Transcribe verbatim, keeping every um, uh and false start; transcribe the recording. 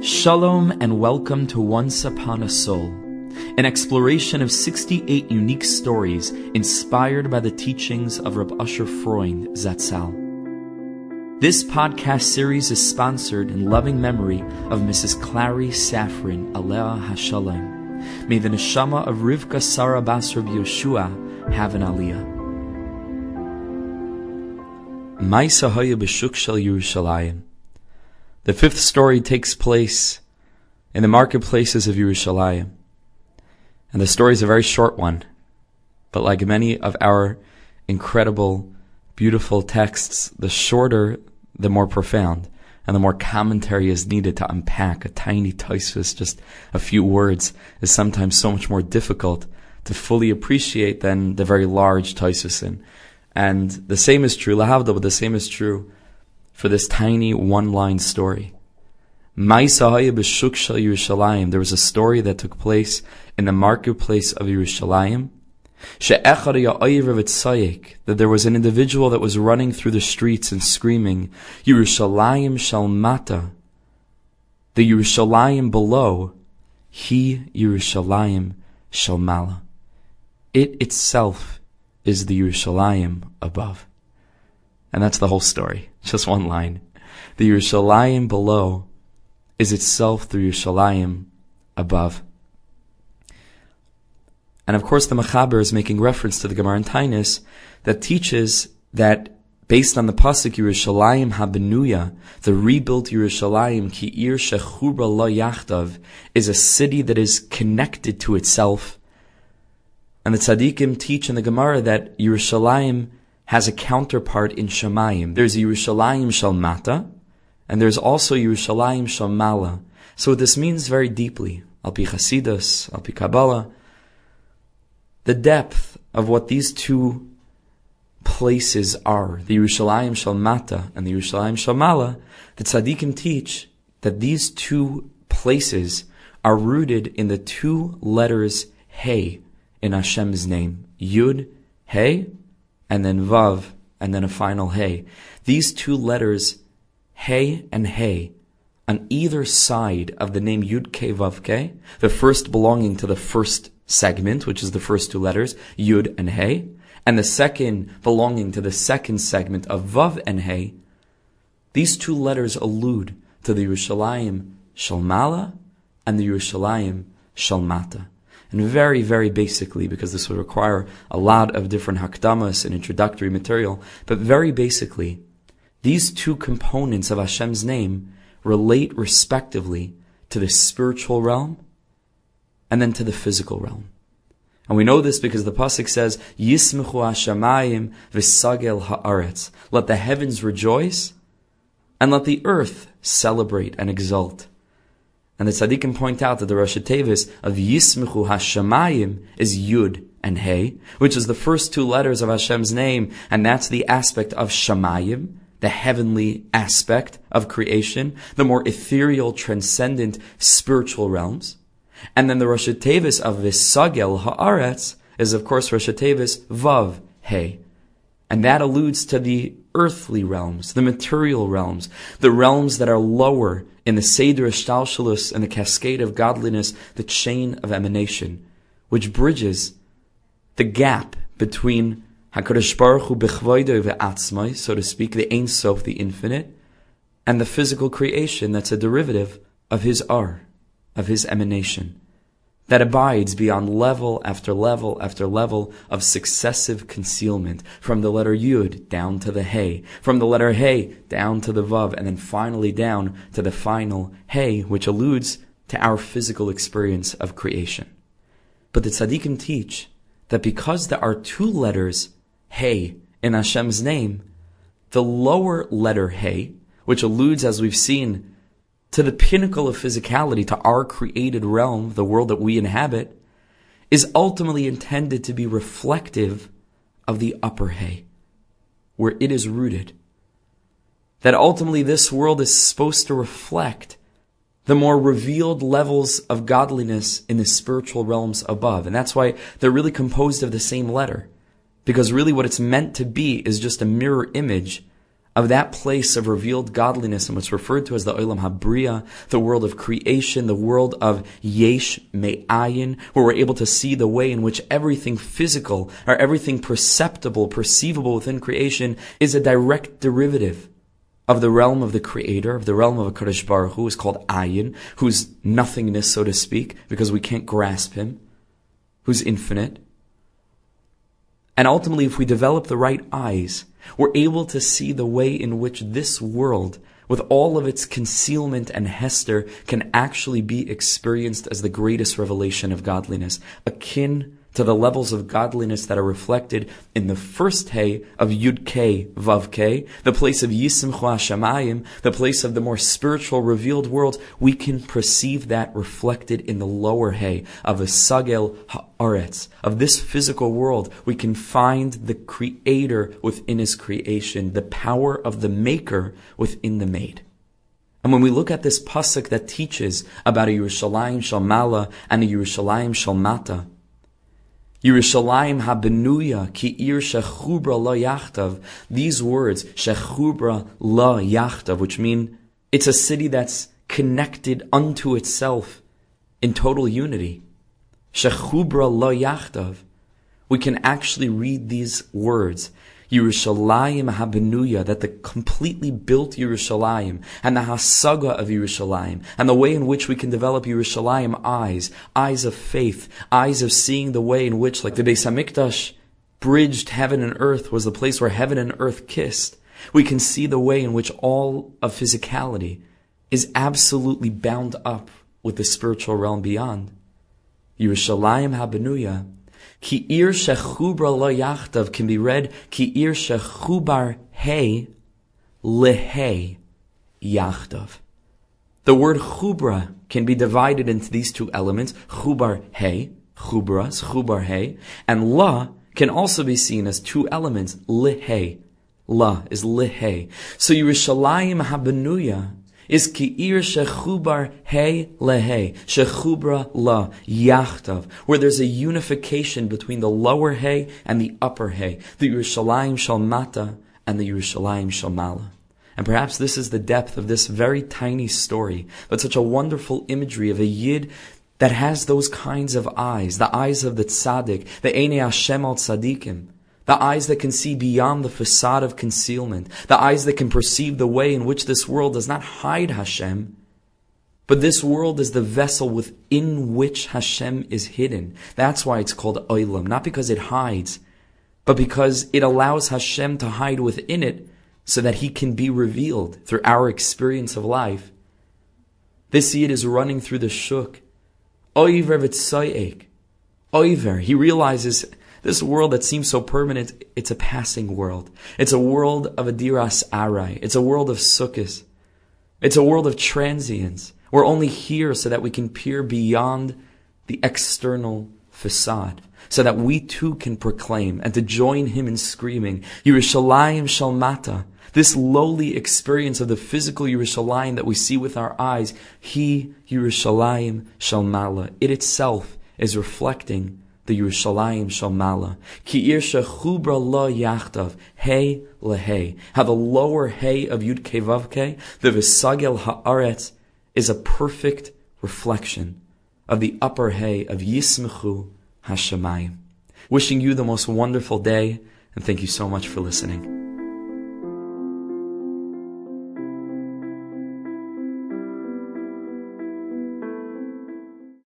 Shalom and welcome to Once Upon a Soul, an exploration of sixty-eight unique stories inspired by the teachings of Reb Usher Freund Zatzal. This podcast series is sponsored in loving memory of Missus Clary Safran, Alea HaShalom. May the neshama of Rivka Sarah Bas Reb Yoshua have an aliyah. Ma'aseh Haya B'Shuk Shel Yerushalayim. The fifth story takes place in the marketplaces of Yerushalayim. And the story is a very short one, but like many of our incredible, beautiful texts, the shorter, the more profound, and the more commentary is needed to unpack. A tiny tosfos, just a few words, is sometimes so much more difficult to fully appreciate than the very large tosfos. And the same is true, lahavdil, but the same is true for this tiny one-line story. Ma'aseh Haya B'Shuk Shel Yerushalayim. There was a story that took place in the marketplace of Yerushalayim. She'echad ya'ayir v'tzayik, that there was an individual that was running through the streets and screaming, Yerushalayim shel mata, the Yerushalayim below, he Yerushalayim shel mala. It itself is the Yerushalayim above. And that's the whole story. Just one line. The Yerushalayim below is itself the Yerushalayim above. And of course the Mechaber is making reference to the Gemara in Taanis that teaches that based on the pasuk Yerushalayim habenuya, the rebuilt Yerushalayim ki ir shechura lo yachdav, is a city that is connected to itself. And the tzaddikim teach in the Gemara that Yerushalayim has a counterpart in Shamayim. There's Yerushalayim shel mata, and there's also Yerushalayim shel mala. So what this means very deeply, al pi Chasidus, al pi Kabbalah, the depth of what these two places are, the Yerushalayim shel mata and the Yerushalayim shel mala, the tzaddikim teach that these two places are rooted in the two letters Hey in Hashem's name. Yud, Hey, and then Vav, and then a final Hey. These two letters, Hey and Hey, on either side of the name Yud Kei Vav Kei, the first belonging to the first segment, which is the first two letters, Yud and Hey, and the second belonging to the second segment of Vav and Hey, these two letters allude to the Yerushalayim shel mala and the Yerushalayim shel mata. And very, very basically, because this would require a lot of different hakdamas and introductory material, but very basically, these two components of Hashem's name relate respectively to the spiritual realm and then to the physical realm. And we know this because the pasuk says, Yismechu hashamayim v'sagel haaretz. Let the heavens rejoice and let the earth celebrate and exult. And the tzaddikim point out that the Rosh Tevis of Yismechu Hashamayim is Yud and Hey, which is the first two letters of Hashem's name, and that's the aspect of Shamayim, the heavenly aspect of creation, the more ethereal, transcendent, spiritual realms. And then the Rosh Tevis of V'sagel Haaretz is of course Rosh Tevis Vav Hey. And that alludes to the earthly realms, the material realms, the realms that are lower in the Seder Shtalshalus and the cascade of godliness, the chain of emanation, which bridges the gap between HaKadosh Baruch Hu b'chvoido ve'atzmai, so to speak, the Ein Sof, the infinite, and the physical creation that's a derivative of His Ar, of His emanation, that abides beyond level after level after level of successive concealment, from the letter Yud down to the Hey, from the letter Hey down to the Vav, and then finally down to the final Hey, which alludes to our physical experience of creation. But the tzaddikim teach that because there are two letters Hey in Hashem's name, the lower letter Hey, which alludes, as we've seen, to the pinnacle of physicality, to our created realm, the world that we inhabit, is ultimately intended to be reflective of the upper Hey, where it is rooted. That ultimately this world is supposed to reflect the more revealed levels of godliness in the spiritual realms above. And that's why they're really composed of the same letter. Because really what it's meant to be is just a mirror image of that place of revealed godliness and what's referred to as the Olam HaBriya, the world of creation, the world of Yesh Me'ayin, where we're able to see the way in which everything physical or everything perceptible, perceivable within creation is a direct derivative of the realm of the Creator, of the realm of HaKadosh Baruch Hu, is called Ayin, who's nothingness, so to speak, because we can't grasp Him, who's infinite. And ultimately, if we develop the right eyes, we're able to see the way in which this world, with all of its concealment and hester, can actually be experienced as the greatest revelation of godliness, akin to the levels of godliness that are reflected in the first hay of Yud Kei Vav Kei, the place of Yisimchu Hashamayim, the place of the more spiritual revealed world. We can perceive that reflected in the lower hay of the Sagel Haaretz, of this physical world. We can find the Creator within His creation, the power of the Maker within the made. And when we look at this pasuk that teaches about a Yerushalayim Shel Mala and a Yerushalayim Shel Mata, Yerushalayim habenuya ki ir shechubra la yachtav. These words, shechubra la yachtav, which mean it's a city that's connected unto itself in total unity. Shechubra la yachtav. We can actually read these words, Yerushalayim habenuya, that the completely built Yerushalayim and the hasaga of Yerushalayim and the way in which we can develop Yerushalayim eyes, eyes of faith, eyes of seeing the way in which, like the Beis Hamikdash bridged heaven and earth, was the place where heaven and earth kissed. We can see the way in which all of physicality is absolutely bound up with the spiritual realm beyond. Yerushalayim habenuya. Ki ir shechubra lo yachtav can be read ki ir shechubar hey lehei yachtav. The word chubra can be divided into these two elements, chubar hey, chubras, chubar hey, and la can also be seen as two elements, lehei. La is lehei. So Yerushalayim habenuya is ki ir shechubar hey lehei, shechubra la yachtav, where there's a unification between the lower hey and the upper hey, the Yerushalayim Shel Mata and the Yerushalayim Shel Mala. And perhaps this is the depth of this very tiny story, but such a wonderful imagery of a Yid that has those kinds of eyes, the eyes of the tzaddik, the Einei Hashem al tzaddikim, the eyes that can see beyond the facade of concealment, the eyes that can perceive the way in which this world does not hide Hashem, but this world is the vessel within which Hashem is hidden. That's why it's called Olam, not because it hides, but because it allows Hashem to hide within it so that He can be revealed through our experience of life. This Yid is running through the shuk. Oiver v'tsoyek. Oiver. He realizes this world that seems so permanent, it's a passing world. It's a world of a diras arai. It's a world of sukkahs. It's a world of transience. We're only here so that we can peer beyond the external facade, so that we too can proclaim and to join Him in screaming, Yerushalayim Shel Mata, this lowly experience of the physical Yerushalayim that we see with our eyes, He, Yerushalayim Shel Mala. It itself is reflecting the Yerushalayim Shel Mala. Ki ir shechubra la yachtav, hey lehei. How the lower hey of Yud Kei Vav Kei, the V'sagel Haaretz, is a perfect reflection of the upper hay of Yismechu Hashemayim. Wishing you the most wonderful day, and thank you so much for listening.